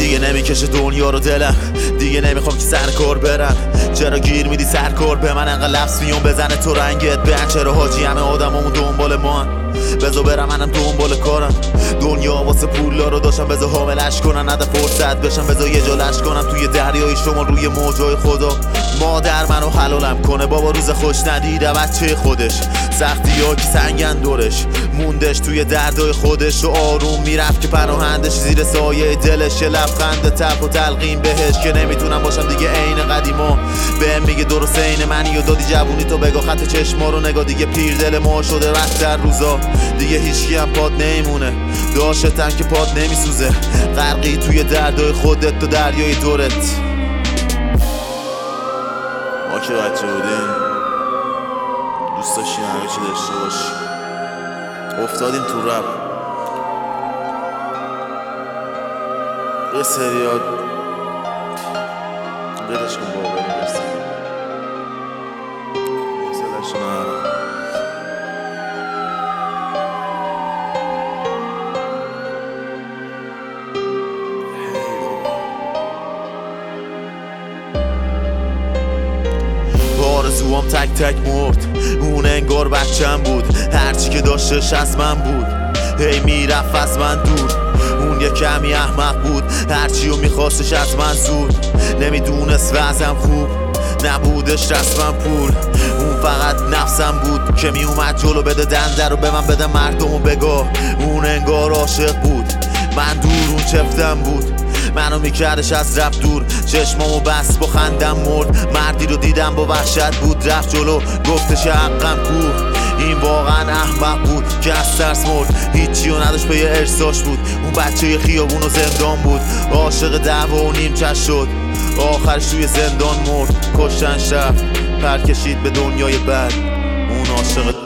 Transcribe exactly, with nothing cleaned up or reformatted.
دیگه نمیکشه دنیا رو دلم، دیگه نمیخوام که سر کار برم. چرا گیر میدی سرکار به من، انقدر لفظ میون بزنه تو رنگت بن. چرا حاجی همه آدمامون دنبال ما، بذار برم منم دنبال کارم. دنیا واسه پولا رو داشتم، بذار حاملش کنن نده فرصت بشم، بذار یه جا لش کنم توی دریای شما روی موجای خدا. مادر منو حلالم کنه، بابا روز خوش ندیده بچه خودش، سختی ها که سنگن دورش موندش توی دردای خودش. و آروم میرفت که پناهندش زیر سایه دلش، یه لبخند تلخ و تلقین بهش که نمیتونم باشم دیگه عین قدیما. بهم میگه درست عین منی و دادی جوونی تو بگاه، خط چشما رو نگاه دیگه پیر دل ما شده وقت در روزا. دیگه هیچکی هم پاد نمیمونه، داشتن که پاد نمیسوزه، غرقی توی دردای خودت تو دریای دورت. ما که بچه بودیم دوست داشتیم همه چی داشته باشیم، افتادیم تو رب یه سریاد دلش کن بابا برسیم حوصله‌شو ندارم. آرزوام تک تک مرد، اون انگار بچم بود، هرچی که داشتش از من بود، هی میرفت از من دور. اون یه کمی احمق بود، هرچی رو میخواستش از من زود، نمیدونست وضعم خوب نبودش رسمم پول. اون فقط نفسم بود که میومد جلو بده دنده رو به من بده مردمو بگاه. اون انگار عاشق بود، من دور اون چفتم بود، منو میکردش از رب دور، چشمامو بس با خندم مرد. مردی رو دیدم با وحشت بود، رفت جلو گفتش حقم کو. این واقعا احمق بود که از ترس مرد، هیچی رو نداشت به یه ارساش بود. اون بچه خیابون و زندان بود، عاشق دعوا و نیمچش شد، آخرش توی زندان مرد. کشتنش رفت پر کشید به دنیای بد، اون عاشق